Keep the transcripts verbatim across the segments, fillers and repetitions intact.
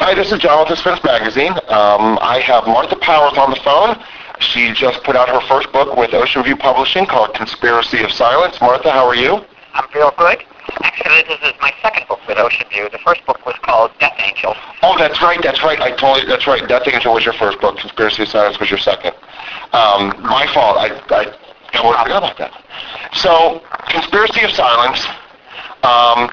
Hi, this is John with Suspense Magazine. Um, I have Martha Powers on the phone. She just put out her first book with Ocean View Publishing called Conspiracy of Silence. Martha, how are you? I'm real good. Actually, this is my second book with Ocean View. The first book was called Death Angel. Oh, that's right, that's right. I totally, that's right. Death Angel was your first book. Conspiracy of Silence was your second. Um, my fault. I, I totally forgot about that. So, Conspiracy of Silence. Um,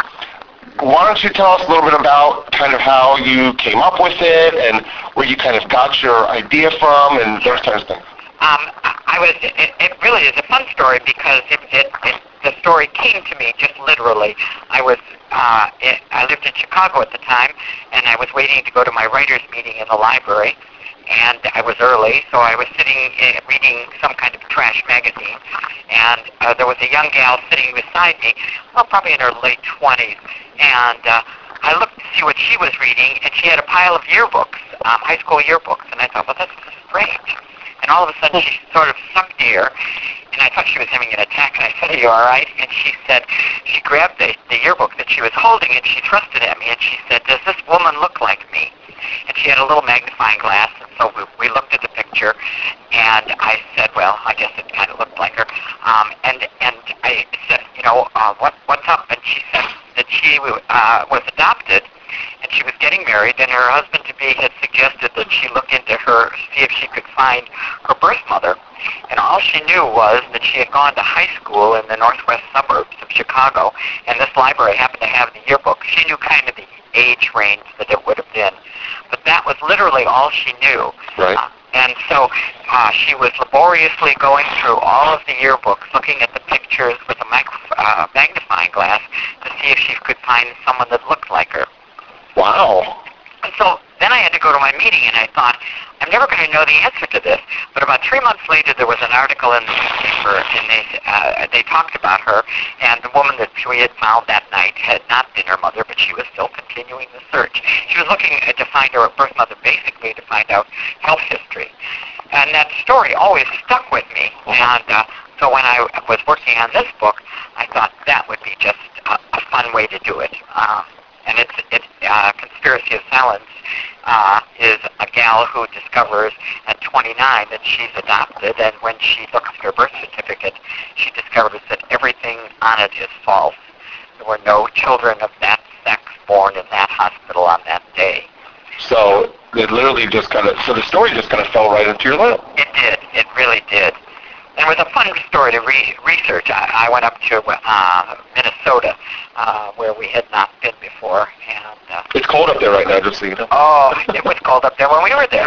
why don't you tell us a little bit about kind of how you came up with it and where you kind of got your idea from and those kinds of things? Um, I was. It, it really is a fun story because it, it, it, the story came to me just literally. I was. Uh, it, I lived in Chicago at the time, and I was waiting to go to my writers' meeting in the library. And I was early, so I was sitting uh, reading some kind of trash magazine, and uh, there was a young gal sitting beside me, well, probably in her late twenties, and uh, I looked to see what she was reading, and she had a pile of yearbooks, um, high school yearbooks, and I thought, well, that's strange. And all of a sudden, she sort of sunk near, and I thought she was having an attack, and I said, are you all right? And she said, she grabbed the, the yearbook that she was holding, and she thrust it at me, and she said, does this woman look like me? And she had a little magnifying glass, and so we, we looked at the picture, and I said, well, I guess it kind of looked like her. Um, and and I said, you know, uh, what what's up? And she said that she uh, was adopted, and she was getting married, and her husband-to-be had suggested that she look into her, see if she could find her birth mother. And all she knew was that she had gone to high school in the northwest suburbs of Chicago, and this library happened to have the yearbook. She knew kind of the age range that it would have been. But that was literally all she knew. Right. Uh, and so uh, she was laboriously going through all of the yearbooks, looking at the pictures with a mag- uh, magnifying glass to see if she could find someone that looked like her. Wow. And so then I had to go to my meeting, and I thought, I'm never going to know the answer to this. But about three months later, there was an article in the newspaper, and they uh, they talked about her, and the woman that we had found that night had not been her mother, but she was still continuing the search. She was looking to find her birth mother, basically to find out health history. And that story always stuck with me. And uh, so when I was working on this book, I thought that would be just a, a fun way to do it. Um, and it's it's uh, Conspiracy of Silence uh, is a gal who discovers at twenty-nine that she's adopted, and when she looks at her birth certificate, she discovers that everything on it is false. There were no children of that sex born in that hospital on that day. So it literally just kind of, so the story just kind of fell right into your lap. It did. It really did. And it was a fun story to re- research. I, I went up to uh, Minnesota, uh, where we had not been before. And uh, It's cold up there right now, just so you know. oh, it was cold up there when we were there.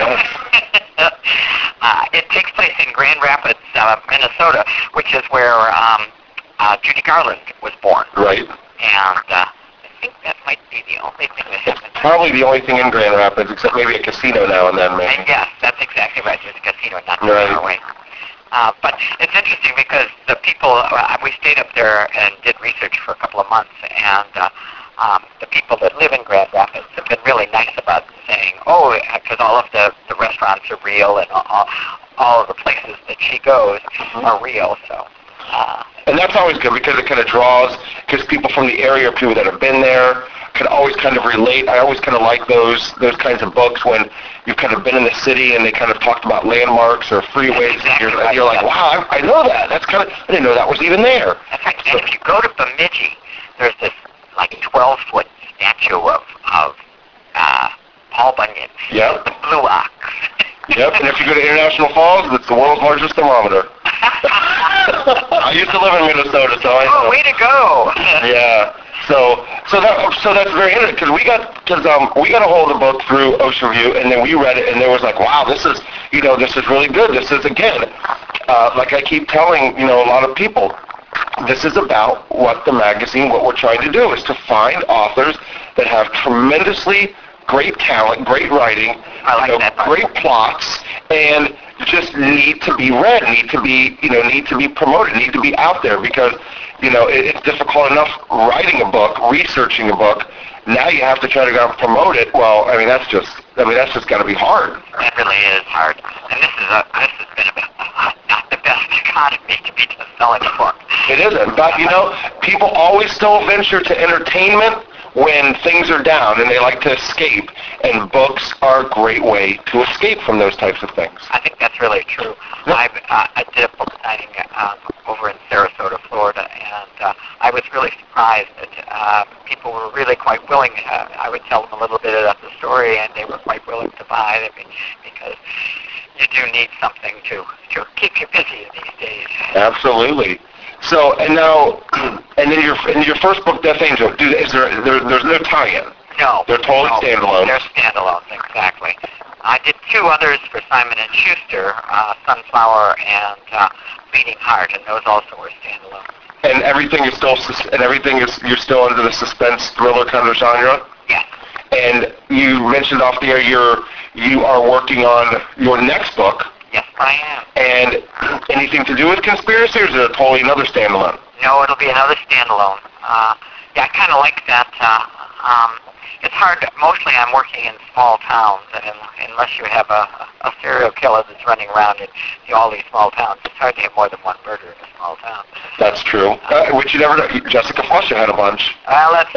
uh, it takes place in Grand Rapids, uh, Minnesota, which is where um, uh, Judy Garland was born. Right. And uh, I think that might be the only thing that happened. Probably the only thing in Grand Rapids, except maybe a casino now and then, maybe. And yes, that's exactly right. There's a casino not too Right. far away. Uh, but it's interesting because the people, uh, we stayed up there and did research for a couple of months, and uh, um, the people that live in Grand Rapids have been really nice about saying, oh, because all of the, the restaurants are real and all, all of the places that she goes are real. So, uh, And that's always good because it kind of draws, because people from the area, people that have been there, can always kind of relate. I always kind of like those those kinds of books when you've kind of been in the city and they kind of talked about landmarks or freeways, exactly and you're, right, you're like, yeah. wow, I, I know that. That's kind of, I didn't know that was even there. in fact, and if you go to Bemidji, there's this like twelve-foot statue of, of uh, Paul Bunyan, Yep. the Blue Ox. Yep, and if you go to International Falls, it's the world's largest thermometer. I used to live in Minnesota, so I know. Oh, way to go! Yeah. So, so that, so that's very interesting because we got, because um, we got a hold of the book through Ocean View, and then we read it, and there was like, wow, this is, you know, this is really good. This is again, uh, like I keep telling, you know, a lot of people, this is about what the magazine, what we're trying to do is to find authors that have tremendously great talent, great writing, I like you know, that part. great plots, and just need to be read, need to be, you know, need to be promoted, need to be out there because, you know, it, it's difficult enough writing a book, researching a book. Now you have to try to go and promote it. Well, I mean, that's just, I mean, that's just got to be hard. That really is hard. And this is a, this has been a, not the best economy to be just selling a book. It isn't. But, you know, people always still venture to entertainment when things are down and they like to escape, and books are a great way to escape from those types of things. I think that's really true. I uh, I did a book signing um, over in Sarasota, Florida, and uh, I was really surprised that uh, people were really quite willing. Uh, I would tell them a little bit about the story, and they were quite willing to buy it because you do need something to to keep you busy these days. Absolutely. So, and now, and then your in your first book, Death Angel, do, is there, there there's no tie-in? No. They're totally no, standalone. They're standalone, exactly. I did two others for Simon and Schuster, uh, Sunflower and uh, Bleeding Heart, and those also were standalone. And everything is still, sus- and everything is, you're still under the suspense thriller kind of genre? Yes. And you mentioned off the air you're, you are working on your next book. Yes, I am. And anything to do with conspiracy, or is it totally another standalone? No, it'll be another standalone. Uh, yeah, I kind of like that. Uh, um, it's hard. To, mostly I'm working in small towns, and unless you have a, a serial killer that's running around in all these small towns, it's hard to have more than one murder in a small town. That's true. Uh, which you never know. Jessica Fletcher had a bunch. Well, that's...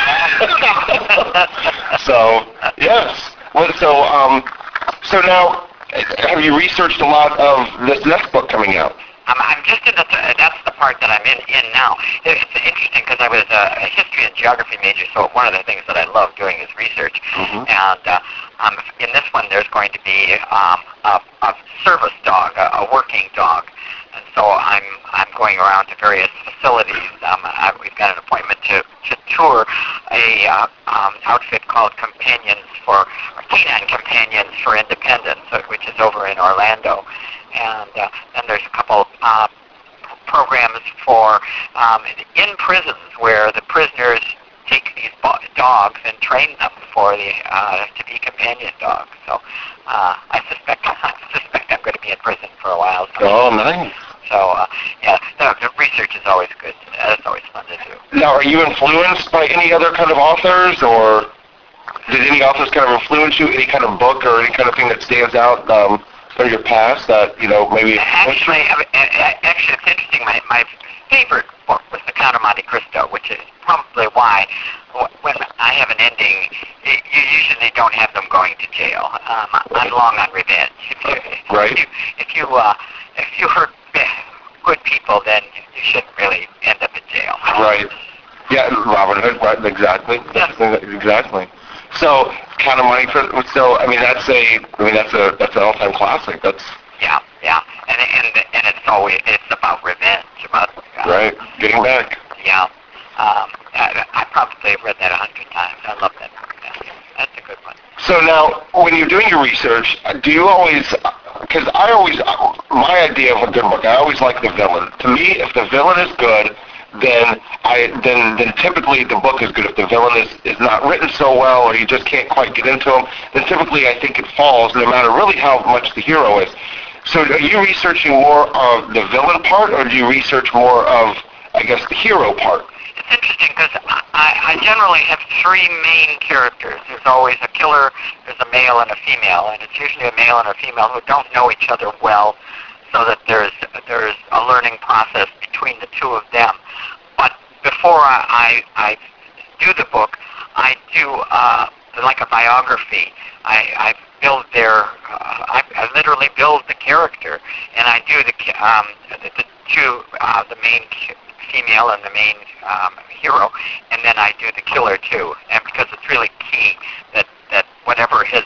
So, yes. Well, so, um, so now, have you researched a lot of this next book coming out? I'm, I'm just in the, that's the part that I'm in, in now. It's interesting because I was a, a history and geography major, so one of the things that I love doing is research. Mm-hmm. And uh, um, in this one, there's going to be um, a, a service dog, a, a working dog. And so I'm I'm going around to various facilities. Um, I, we've got an appointment to, to tour a uh, um, outfit called Companions for, or Canine Companions for Independence, which is over in Orlando. And uh, then there's a couple uh, programs for um, in prisons where the prisoners take these bo- dogs and train them for the uh, to be companion dogs. So uh, I suspect I suspect I'm going to be in prison for a while. So. Oh, nice. So uh, yeah, no, the research is always good. It's always fun to do. Now, are you influenced by any other kind of authors, or did any authors kind of influence you? Any kind of book or any kind of thing that stands out? Um, from your past that, you know, maybe... Actually, actually, it's interesting. My, my favorite book was The Count of Monte Cristo, which is probably why when I have an ending, you usually don't have them going to jail. Um, I'm long on revenge. If you, right. If you, if you, uh, if you hurt good people, then you shouldn't really end up in jail. Right. Yeah, Robin Hood, right, exactly. Yes. Exactly. So, Count of Monte Cristo, so, I mean, that's a, I mean, that's a, that's an all-time classic. That's... Yeah, yeah. And, and, and it's always, it's about revenge, about... Uh, right, getting back. Yeah. Um, I, I probably have read that a hundred times. I love that book. That's a good one. So now, when you're doing your research, do you always, because I always, my idea of a good book, I always like the villain. To me, if the villain is good, then I then then typically the book is good. If the villain is, is not written so well, or you just can't quite get into him, then typically I think it falls, no matter really how much the hero is. So are you researching more of the villain part, or do you research more of, I guess, the hero part? It's interesting because I, I generally have three main characters. There's always a killer, there's a male and a female, and it's usually a male and a female who don't know each other well, so that there's there's a learning process between the two of them. But before I, I, I do the book, I do uh, like a biography. I, I build their, uh, I, I literally build the character, and I do the um, the, the two, uh, the main female and the main um, hero, and then I do the killer too. And because it's really key that that whatever his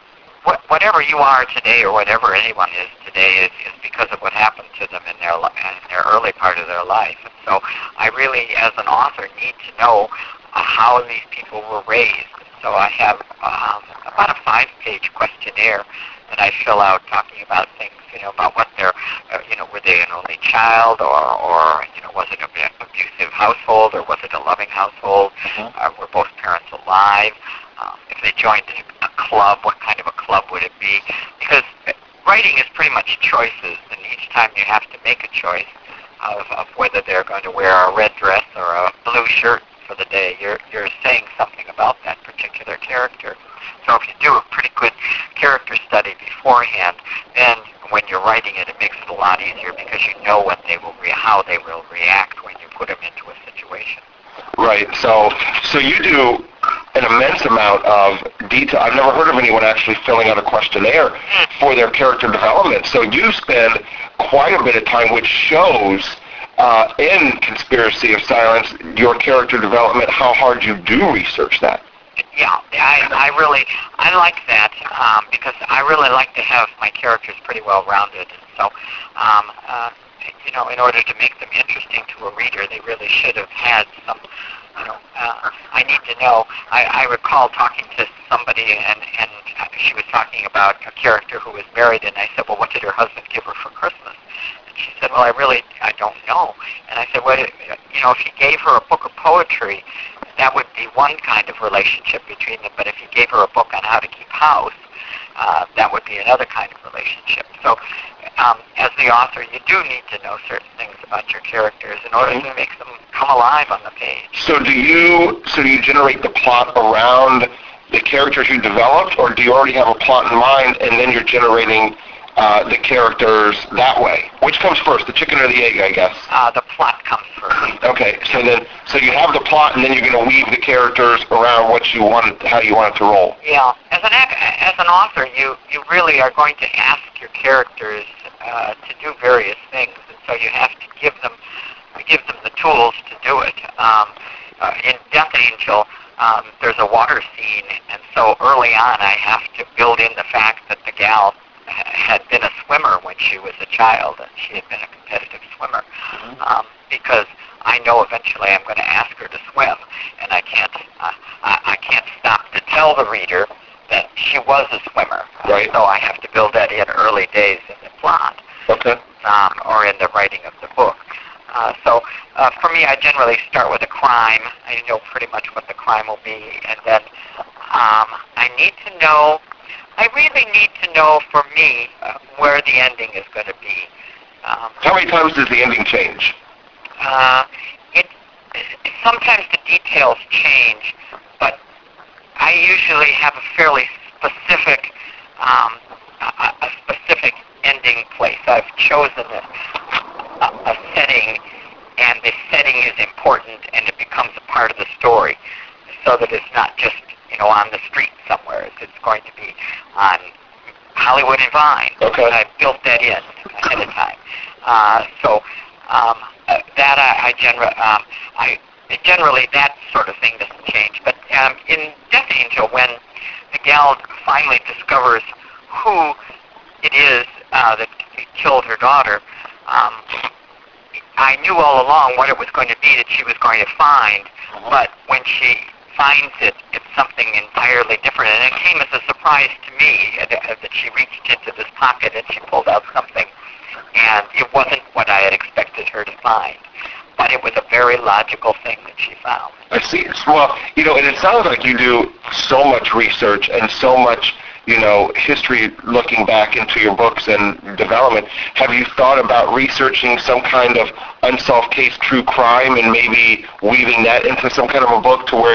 whatever you are today, or whatever anyone is today, is, is because of what happened to them in their in their early part of their life. And so I really, as an author, need to know uh, how these people were raised. So I have um, about a five-page questionnaire that I fill out, talking about things, you know, about what their, uh, you know, were they an only child, or, or you know, was it an abusive household, or was it a loving household? Mm-hmm. Uh, were both parents alive? Um, if they joined a club, what kind of a club would it be? Because writing is pretty much choices, and each time you have to make a choice of, of whether they're going to wear a red dress or a blue shirt for the day, you're you're saying something about that particular character. So if you do a pretty good character study beforehand, then when you're writing it, it makes it a lot easier because you know what they will re- how they will react when you put them into a situation. Right. So, so you do an immense amount of detail. I've never heard of anyone actually filling out a questionnaire for their character development. So you spend quite a bit of time, which shows uh, in Conspiracy of Silence, your character development, how hard you do research that. Yeah, I, I really, I like that um, because I really like to have my characters pretty well rounded. And so, um, uh, you know, in order to make them interesting to a reader, they really should have had some, you know, uh, I need to know. I, I recall talking to somebody and, and she was talking about a character who was married, and I said, well, what did her husband give her for Christmas? And she said, well, I really, I don't know. And I said, well, you know, if he gave her a book of poetry, that would be one kind of relationship between them. But if you gave her a book on how to keep house, uh, that would be another kind of relationship. So um, as the author, you do need to know certain things about your characters in order to make them come alive on the page. So do you, so do you generate the plot around the characters you developed, or do you already have a plot in mind and then you're generating uh, the characters that way? Which comes first, the chicken or the egg, I guess? Uh, the plot comes first. Okay, so then, so you have the plot, and then you're going to weave the characters around what you want, how you want it to roll. Yeah, as an as an author, you you really are going to ask your characters uh, to do various things, and so you have to give them give them the tools to do it. Um, uh, in Death Angel, um, there's a water scene, and so early on, I have to build in the fact that the gal had been a swimmer when she was a child, and she had been a competitive swimmer, um, because I know eventually I'm going to ask her to swim, and I can't uh, I, I can't stop to tell the reader that she was a swimmer. Right. Uh, so I have to build that in early days in the plot, Okay. um, or in the writing of the book. Uh, so uh, for me, I generally start with a crime. I know pretty much what the crime will be, and then um, I need to know. I really need to know, for me, uh, where the ending is going to be. Um, How many times does the ending change? uh, it sometimes the details change, but I usually have a fairly specific, um, a, a specific ending place. I've chosen a, a, a setting, and the setting is important, and it becomes a part of the story, so that it's not just, you know, on the street somewhere. It's going to be on Hollywood and Vine. Okay. And I've built that in ahead of time. Uh, so um, uh, that I, I, gener- um, I generally that sort of thing doesn't change. But um, in Death Angel, when the gal finally discovers who it is uh, that killed her daughter, um, I knew all along what it was going to be that she was going to find. Uh-huh. But when she finds it, it's something entirely different. And it came as a surprise to me that, that she reached into this pocket and she pulled out something. And it wasn't what I had expected her to find. But it was a very logical thing that she found. I see. Well, you know, and it sounds like you do so much research and so much, you know, history looking back into your books and development. Have you thought about researching some kind of unsolved case, true crime, and maybe weaving that into some kind of a book to where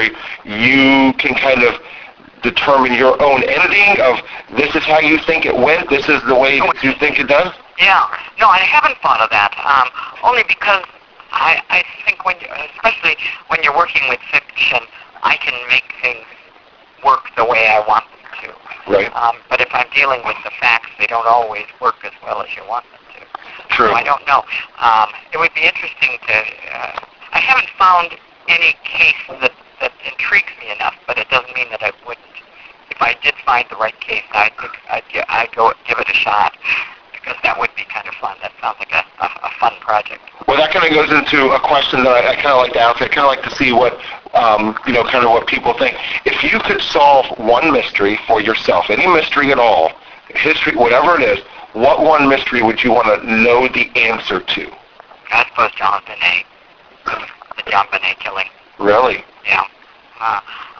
you can kind of determine your own ending of this is how you think it went, this is the way that you think it does? Yeah. No, I haven't thought of that, um, only because I, I think when, you, especially when you're working with fiction, I can make things work the way I want them to. Right. Um, but if I'm dealing with the facts, they don't always work as well as you want them to. True. So I don't know. Um, it would be interesting to. Uh, I haven't found any case that that intrigues me enough, but it doesn't mean that I wouldn't. If I did find the right case, I'd think I'd, I'd go give it a shot, because that would be kind of fun. That sounds like a, a, a fun project. Well, that kind of goes into a question that I, I kind of like to ask. I kind of like to see what, um, you know, kind of what people think. If you could solve one mystery for yourself, any mystery at all, history, whatever it is, what one mystery would you want to know the answer to? I suppose John Bonet, the John Bonet killing. Really? Yeah. Uh,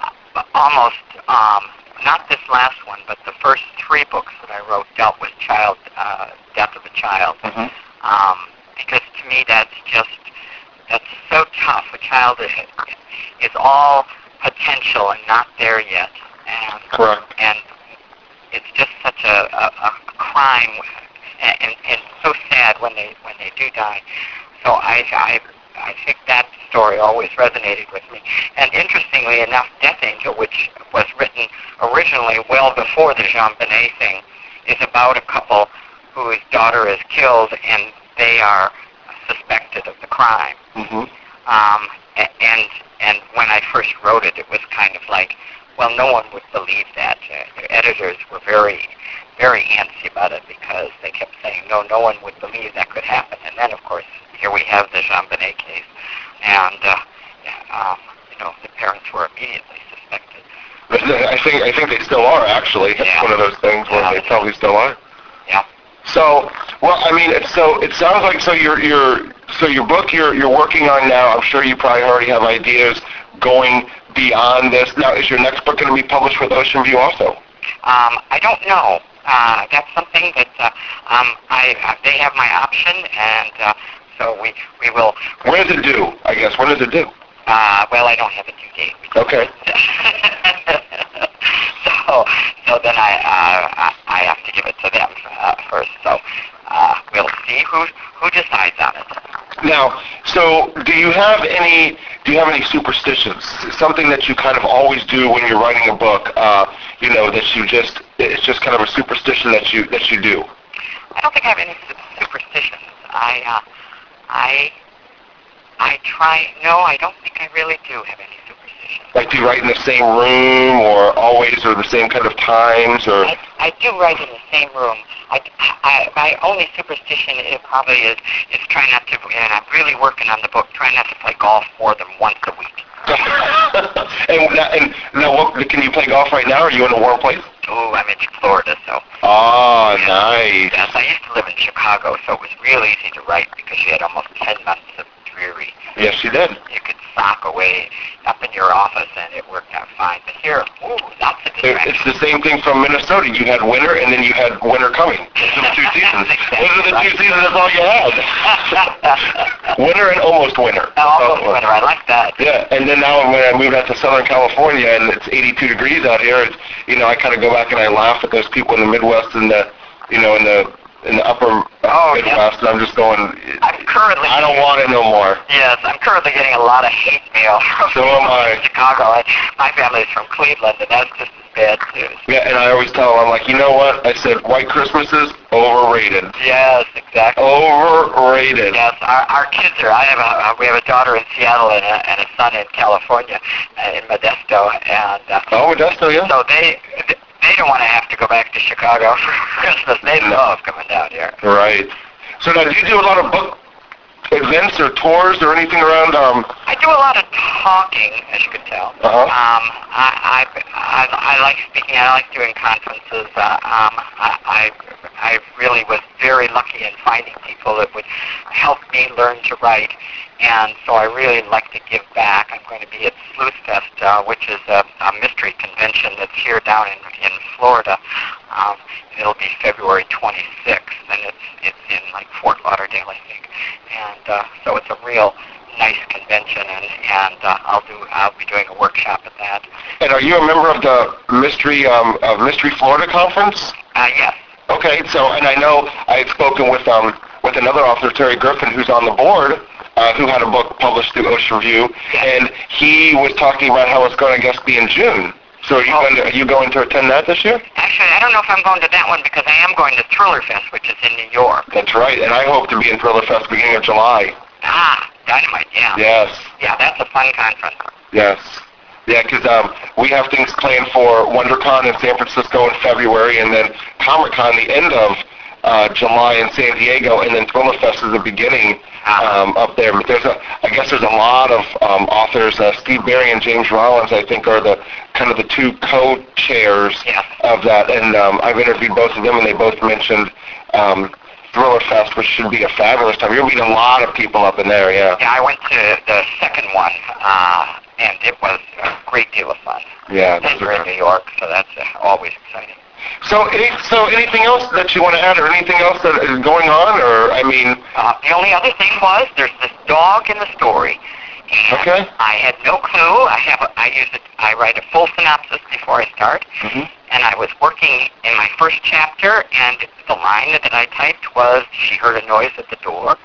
almost, um, not this last one, but the first three books that I wrote dealt with child, uh, death of a child. Mm-hmm. Um, because to me that's just, that's so tough. A child is, is all potential and not there yet. And, Correct. And it's just such a, a, a crime, and, and, and so sad when they when they do die. So I, I I think that story always resonated with me. And interestingly enough, Death Angel, which was written originally well before the Jean Benet thing, is about a couple whose daughter is killed and they are suspected of the crime. Mm-hmm. Um, a- and and when I first wrote it, it was kind of like, well, no one would believe that. Uh, the editors were very, very antsy about it because they kept saying, no, no one would believe that could happen. And then, of course, here we have the Jean Benet case, and uh, um, you know, the parents were immediately suspected. I think I think they still are, actually. It's Yeah. one of those things where Yeah. they probably still are. Yeah. So, well, I mean, it's, so it sounds like so your your so your book you're you're working on now. I'm sure you probably already have ideas going beyond this. Now, is your next book going to be published with Ocean View also? Um, I don't know. Uh, that's something that uh, um, I uh, they have my option, and uh, so we we will. When does it due? I guess when does it due? Uh, well, I don't have a due date. Okay. so so then I uh, I I have to give it to them uh, first. So uh, we'll see who who decides on it. Now, so do you have any do you have any superstitions? Something that you kind of always do when you're writing a book, uh, you know, that you just it's just kind of a superstition that you that you do. I don't think I have any su- superstitions. I uh, I I try. No, I don't think I really do have any superstitions. Like, do you write in the same room, or always, or the same kind of times, or? I, I do write in the same room. I, I, my only superstition is probably is, is try not to, and I'm really working on the book, try not to play golf more than once a week. and, now, and now, what, can you play golf right now? Are you in a warm place? Oh, I'm in Florida, so. Oh, yes, nice. Yes, I used to live in Chicago, so it was real easy to write because you had almost ten months of dreary. Yes, you did. You could sock away up in your office, and it worked out fine. But here, ooh, lots of It- distractions. It's the same thing from Minnesota. You had winter, and then you had winter coming. Those are the two seasons. Those are the two seasons. That's all you had. Winter and almost winter. Almost Oh, winter. I like that. Yeah, and then now when I moved out to Southern California and it's eighty-two degrees out here, it's, you know, I kind of go back and I laugh at those people in the Midwest and the, you know, in the in the upper Oh, Midwest, and I'm just going, I'm currently. I don't want it no more. Yes, I'm currently getting a lot of hate mail from So am I. Chicago. I, my family's from Cleveland, and that's just as bad too. Yeah, and I always tell them, I'm like, you know what? I said, white Christmases, overrated. Yes, exactly. Overrated. Yes, our, our kids are. I have a uh, we have a daughter in Seattle and a, and a son in California, uh, in Modesto, and uh, Oh, Modesto, yeah. so they they don't want to have to go back to Chicago for Christmas. They love coming down here. Right. So now, do you do a lot of book events or tours or anything around? Um, I do a lot of talking, as you can tell. Uh-huh. Um, I, I, I, I like speaking. I like doing conferences. Uh, um, I, I, I really was very lucky in finding people that would help me learn to write, and so I really like to give back. I'm going to be at Sleuth Fest, uh, which is a, a mystery convention that's here down in, in Florida. Um, it'll be February twenty-sixth, and it's it's in like Fort Lauderdale, I think. And uh, so it's a real nice convention, and and uh, I'll do I'll be doing a workshop at that. and are you a member of the Mystery um, of Mystery Florida Conference? Uh, yes. Okay, so, and I know I had spoken with um with another author, Terry Griffin, who's on the board, uh, who had a book published through Ocean View, and he was talking about how it's going to, I guess, be in June. So are you, Oh. going to, are you going to attend that this year? Actually, I don't know if I'm going to that one because I am going to Thriller Fest, which is in New York. That's right, and I hope to be in Thriller Fest beginning of July. Ah, Dynamite, yeah. Yes, Yeah, that's a fun conference. yes. Yeah, because um, we have things planned for WonderCon in San Francisco in February, and then Comic-Con the end of uh, July in San Diego, and then Thriller Fest is the beginning um, up there. But there's a, I guess there's a lot of um, authors. Uh, Steve Berry and James Rollins, I think, are the kind of the two co-chairs Yeah. of that. And um, I've interviewed both of them, and they both mentioned um, Thriller Fest, which should be a fabulous time. You'll meet a lot of people up in there, yeah. Yeah, I went to the second one, uh, and it was a great deal of fun. Yeah. And we're in New York, so that's uh, always exciting. So, any, so anything else that you want to add, or anything else that is going on, or I mean, Uh, the only other thing was there's this dog in the story. And Okay. I had no clue. I have a, I use it. I write a full synopsis before I start. Mhm. And I was working in my first chapter, and the line that I typed was, she heard a noise at the door, and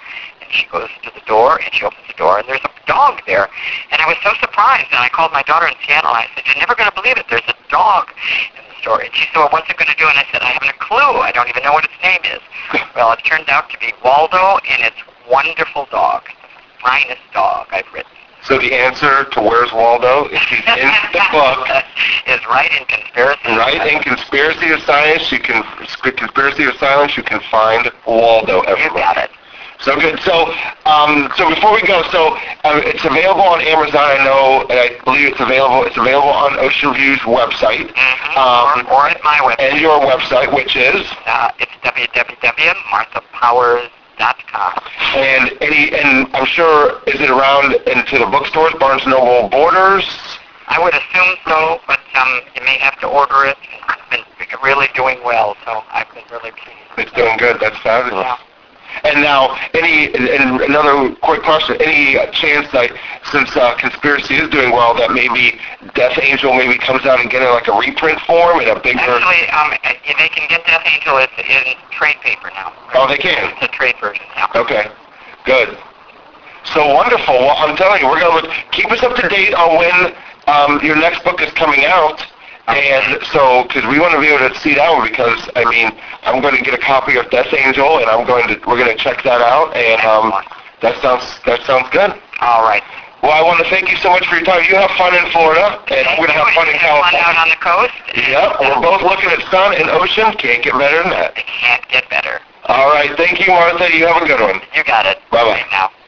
she goes to the door, and she opens the door, and there's a dog there. And I was so surprised, and I called my daughter in Seattle, and I said, you're never going to believe it, there's a dog in the store. And she said, well, what's it going to do? And I said, I haven't a clue. I don't even know what its name is. Well, it turned out to be Waldo, and it's wonderful dog. The finest dog I've written. So the answer to Where's Waldo, if he's in the book, is right in Conspiracy. Right in Conspiracy of Science, you can Conspiracy of Silence. You can find Waldo everywhere. You got it. So good. So, um, so before we go, so uh, it's available on Amazon. I know, and I believe it's available. It's available on Ocean View's website, mm-hmm. um, or, or at my website. And your website, which is uh, it's w w w dot martha powers dot com. And any, and I'm sure, is it around into the bookstores, Barnes and Noble, Borders? I would assume so, but um, you may have to order it. It's been really doing well, so I've been really pleased. It's doing good. That's fabulous. Yeah. And now, any, and another quick question, any chance that, since uh, Conspiracy is doing well, that maybe Death Angel maybe comes out and get it like a reprint form in a bigger... Actually, um, they can get Death Angel. It's in trade paper now. Oh, they can? It's a trade version now. Okay, good. So wonderful. Well, I'm telling you, we're going to look, keep us up to date on when um, your next book is coming out. And so, because we want to be able to see that one, because, I mean, I'm going to get a copy of Death Angel, and I'm going to, we're going to check that out, and um, that sounds, that sounds good. All right. Well, I want to thank you so much for your time. You have fun in Florida, and I'm going to have fun in California. Fun out on the coast. Yep, we're both looking at sun and ocean. Can't get better than that. It can't get better. All right, thank you, Martha. You have a good one. You got it. Bye-bye. Now.